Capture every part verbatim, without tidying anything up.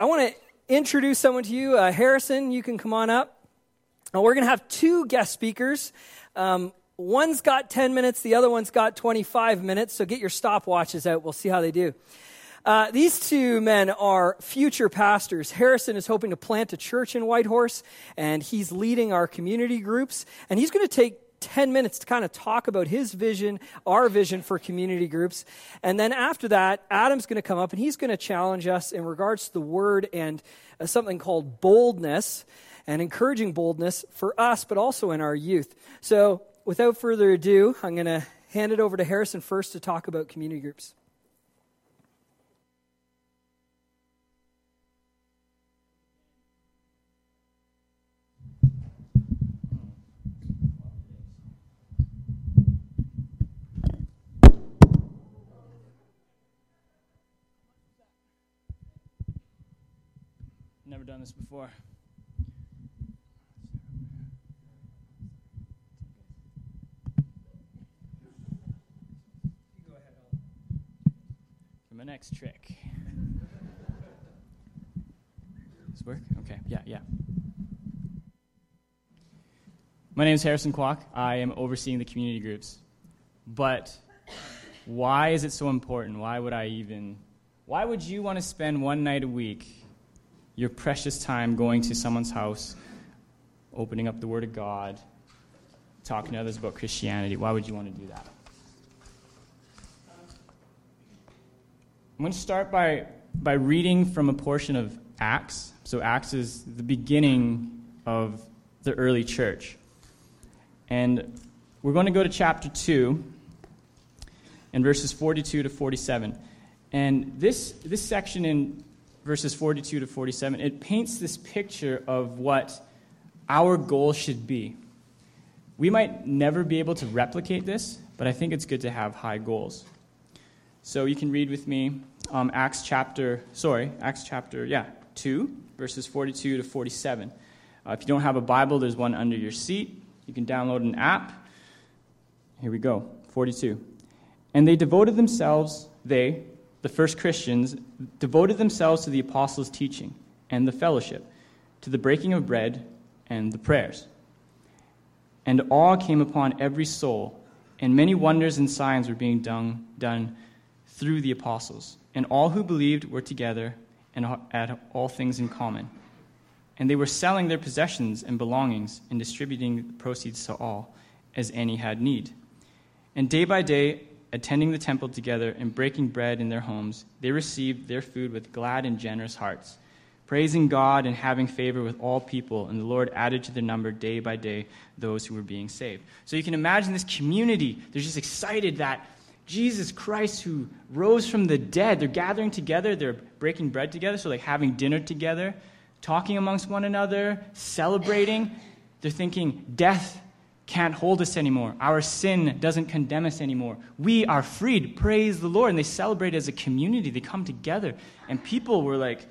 I want to introduce someone to you. Uh, Harrison, you can come on up. Uh, we're going to have two guest speakers. Um, one's got ten minutes, the other one's got twenty-five minutes, so get your stopwatches out. We'll see how they do. Uh, these two men are future pastors. Harrison is hoping to plant a church in Whitehorse, and he's leading our community groups, and he's going to take ten minutes to kind of talk about his vision, our vision for community groups. And then after that, Adam's going to come up and he's going to challenge us in regards to the word and uh, something called boldness and encouraging boldness for us, but also in our youth. So without further ado, I'm going to hand it over to Harrison first to talk about community groups. Never done this before. Go ahead. For my next trick. Does this work? Okay, yeah, yeah. My name is Harrison Kwok. I am overseeing the community groups. But why is it so important? Why would I even, why would you want to spend one night a week your precious time going to someone's house, opening up the Word of God, talking to others about Christianity? Why would you want to do that? I'm going to start by, by reading from a portion of Acts. So Acts is the beginning of the early church. And we're going to go to chapter two and verses forty-two to forty-seven. And this, this section in verses forty-two to forty-seven, it paints this picture of what our goal should be. We might never be able to replicate this, but I think it's good to have high goals. So you can read with me um, Acts chapter, sorry, Acts chapter, yeah, two, verses forty-two to forty-seven. Uh, if you don't have a Bible, there's one under your seat. You can download an app. Here we go, forty-two. And they devoted themselves, they, the first Christians, devoted themselves to the apostles' teaching and the fellowship, to the breaking of bread and the prayers. And awe came upon every soul, and many wonders and signs were being done, done through the apostles. And all who believed were together and had all things in common. And they were selling their possessions and belongings and distributing the proceeds to all, as any had need. And day by day, attending the temple together and breaking bread in their homes, they received their food with glad and generous hearts, praising God and having favor with all people, and the Lord added to their number day by day those who were being saved. So you can imagine this community. They're just excited that Jesus Christ, who rose from the dead, they're gathering together, they're breaking bread together, so like having dinner together, talking amongst one another, celebrating. They're thinking, death can't hold us anymore. Our sin doesn't condemn us anymore. We are freed. Praise the Lord. And they celebrate as a community. They come together. And people were like,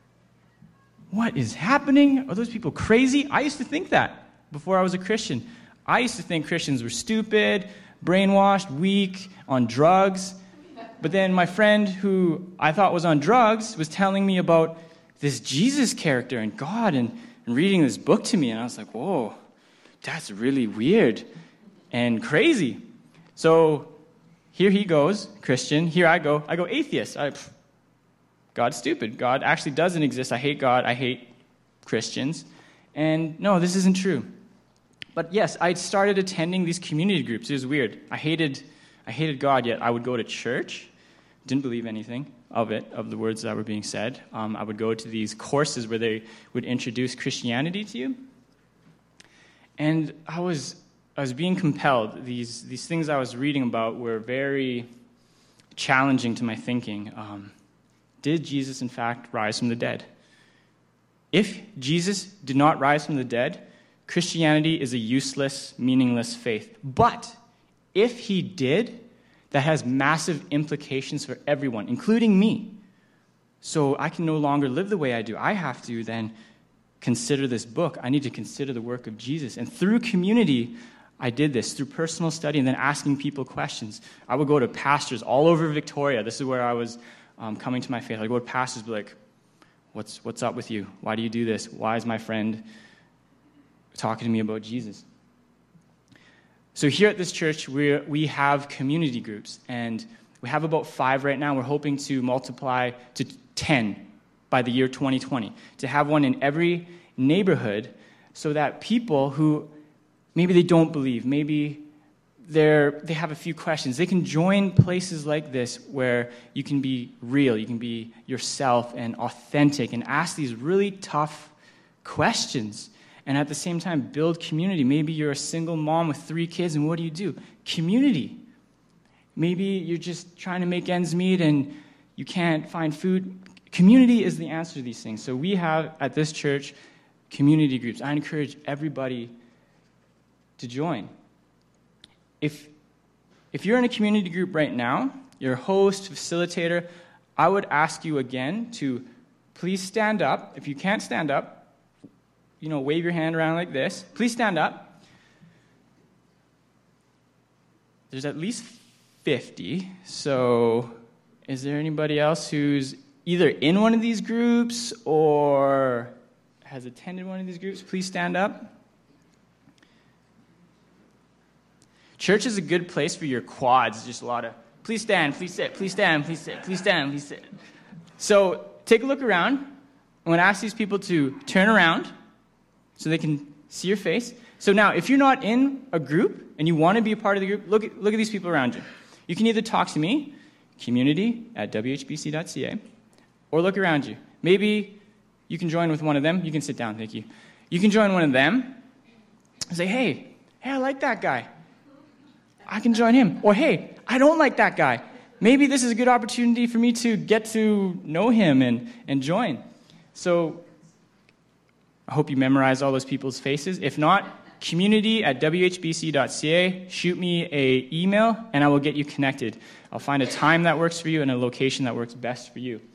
what is happening? Are those people crazy? I used to think that before I was a Christian. I used to think Christians were stupid, brainwashed, weak, on drugs. But then my friend who I thought was on drugs was telling me about this Jesus character and God and, and reading this book to me. And I was like, whoa. That's really weird and crazy. So here he goes, Christian. Here I go. I go atheist. I, pff, God's stupid. God actually doesn't exist. I hate God. I hate Christians. And no, this isn't true. But yes, I started attending these community groups. It was weird. I hated, I hated God, yet I would go to church. Didn't believe anything of it, of the words that were being said. Um, I would go to these courses where they would introduce Christianity to you. And I was I was being compelled. These these things I was reading about were very challenging to my thinking. Um, did Jesus, in fact, rise from the dead? If Jesus did not rise from the dead, Christianity is a useless, meaningless faith. But if he did, that has massive implications for everyone, including me. So I can no longer live the way I do. I have to then consider this book. I need to consider the work of Jesus. And through community, I did this, through personal study and then asking people questions. I would go to pastors all over Victoria. This is where I was um, coming to my faith. I'd go to pastors and be like, What's, what's up with you? Why do you do this? Why is my friend talking to me about Jesus? So here at this church, we we have community groups, and we have about five right now. We're hoping to multiply to ten by the year twenty twenty, to have one in every neighborhood so that people who maybe they don't believe, maybe they're they have a few questions, they can join places like this where you can be real, you can be yourself and authentic and ask these really tough questions. And at the same time, build community. Maybe you're a single mom with three kids, and what do you do? Community. Maybe you're just trying to make ends meet, and you can't find food. Community is the answer to these things. So we have, at this church, community groups. I encourage everybody to join. If, if you're in a community group right now, you're a host, facilitator, I would ask you again to please stand up. If you can't stand up, you know, wave your hand around like this. Please stand up. There's at least fifty. So is there anybody else who's either in one of these groups or has attended one of these groups? Please stand up. Church is a good place for your quads. Just a lot of, please stand, please sit, please stand, please sit, please stand, please sit. So take a look around. I'm going to ask these people to turn around so they can see your face. So now, if you're not in a group and you want to be a part of the group, look at, look at these people around you. You can either talk to me, community at w h b c dot c a, or look around you. Maybe you can join with one of them. You can sit down, thank you. You can join one of them and say, hey, hey, I like that guy. I can join him. Or, hey, I don't like that guy. Maybe this is a good opportunity for me to get to know him and, and join. So I hope you memorize all those people's faces. If not, community at w h b c dot c a. Shoot me an email, and I will get you connected. I'll find a time that works for you and a location that works best for you.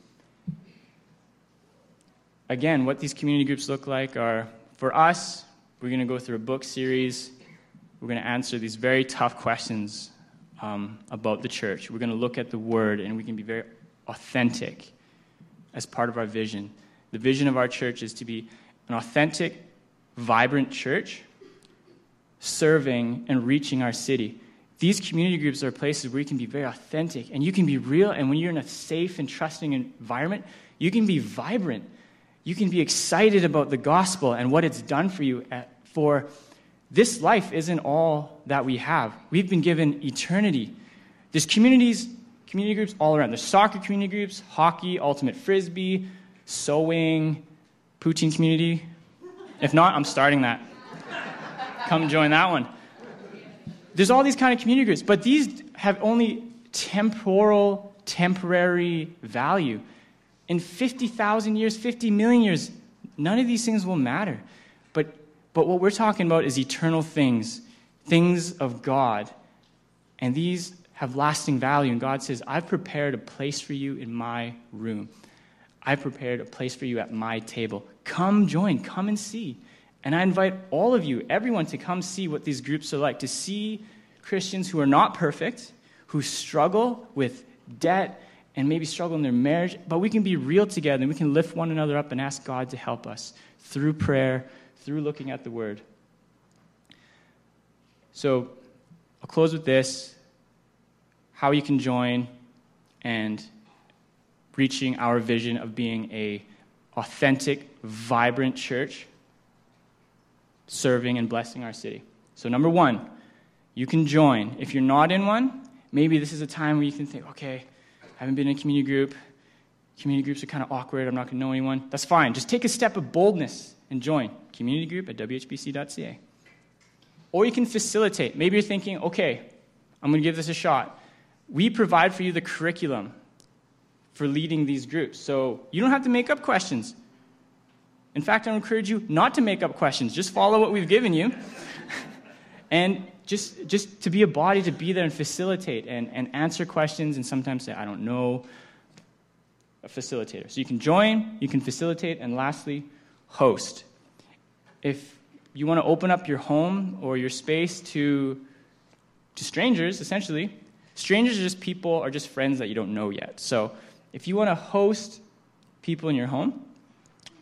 Again, what these community groups look like are, for us, we're going to go through a book series. We're going to answer these very tough questions um, about the church. We're going to look at the Word, and we can be very authentic as part of our vision. The vision of our church is to be an authentic, vibrant church serving and reaching our city. These community groups are places where you can be very authentic and you can be real, and when you're in a safe and trusting environment, you can be vibrant. You can be excited about the gospel and what it's done for you. At, for this life isn't all that we have. We've been given eternity. There's communities, community groups all around. There's soccer community groups, hockey, ultimate frisbee, sewing, poutine community. If not, I'm starting that. Come join that one. There's all these kind of community groups, but these have only temporal, temporary value. In fifty thousand years, fifty million years, none of these things will matter. But, but what we're talking about is eternal things, things of God. And these have lasting value. And God says, I've prepared a place for you in my room. I prepared a place for you at my table. Come join, come and see. And I invite all of you, everyone, to come see what these groups are like, to see Christians who are not perfect, who struggle with debt and maybe struggle in their marriage, but we can be real together and we can lift one another up and ask God to help us through prayer, through looking at the Word. So I'll close with this, how you can join and reaching our vision of being a authentic, vibrant church, serving and blessing our city. So number one, you can join. If you're not in one, maybe this is a time where you can think, okay, I haven't been in a community group. Community groups are kind of awkward. I'm not going to know anyone. That's fine. Just take a step of boldness and join. Community group at w h b c dot c a. Or you can facilitate. Maybe you're thinking, okay, I'm going to give this a shot. We provide for you the curriculum for leading these groups. So you don't have to make up questions. In fact, I encourage you not to make up questions. Just follow what we've given you. and just just to be a body, to be there and facilitate and, and answer questions and sometimes say, I don't know, a facilitator. So you can join, you can facilitate, and lastly, host. If you want to open up your home or your space to, to strangers, essentially, strangers are just people or just friends that you don't know yet. So if you want to host people in your home,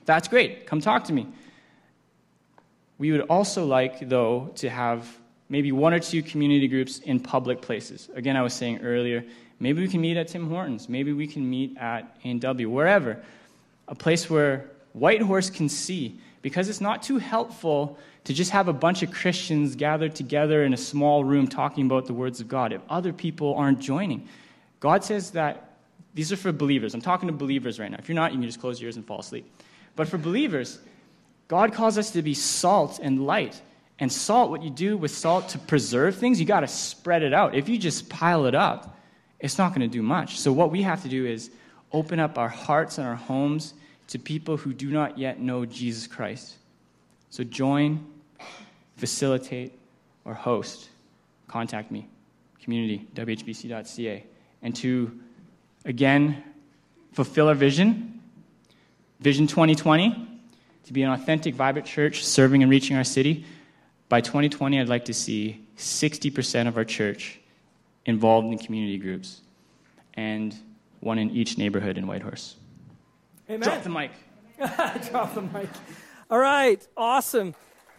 That's great. Come talk to me. We would also like, though, to have maybe one or two community groups in public places. Again, I was saying earlier, maybe we can meet at Tim Hortons. Maybe we can meet at A and W, wherever. A place where Whitehorse can see. Because it's not too helpful to just have a bunch of Christians gathered together in a small room talking about the words of God if other people aren't joining. God says that these are for believers. I'm talking to believers right now. If you're not, you can just close your ears and fall asleep. But for believers, God calls us to be salt and light. And salt, what you do with salt to preserve things, you got to spread it out. If you just pile it up, it's not going to do much. So what we have to do is open up our hearts and our homes to people who do not yet know Jesus Christ. So join, facilitate, or host. Contact me, community, w h b c dot c a. And to, again, fulfill our vision, Vision twenty twenty, to be an authentic, vibrant church serving and reaching our city. By twenty twenty, I'd like to see sixty percent of our church involved in community groups, and one in each neighborhood in Whitehorse. Amen. Drop the mic. Drop the mic. All right, awesome.